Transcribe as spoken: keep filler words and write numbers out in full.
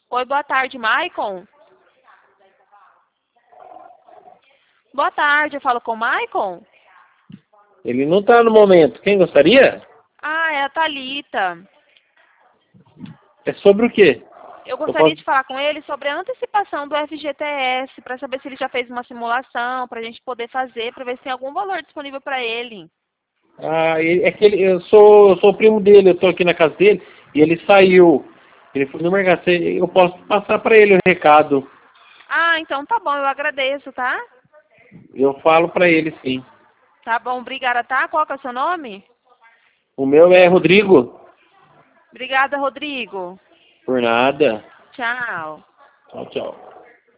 Oi, boa tarde, Maicon. Boa tarde, eu falo com o Maicon? Ele não está no momento. Quem gostaria? Ah, é a Thalita. É sobre o quê? Eu Eu gostaria posso... de falar com ele sobre a antecipação do F G T S, para saber se ele já fez uma simulação, para a gente poder fazer, para ver se tem algum valor disponível para ele. Ah, ele- é que ele, eu sou, eu sou o primo dele, eu estou aqui na casa dele e ele saiu. Ele foi no mercado. Você- Eu posso passar para ele o recado. Ah, então tá bom, eu agradeço, tá? Eu falo para ele, sim. Tá bom, obrigada, tá? Qual que é o seu nome? O meu é Rodrigo. Obrigada, Rodrigo. Por nada. Tchau. Tchau, tchau.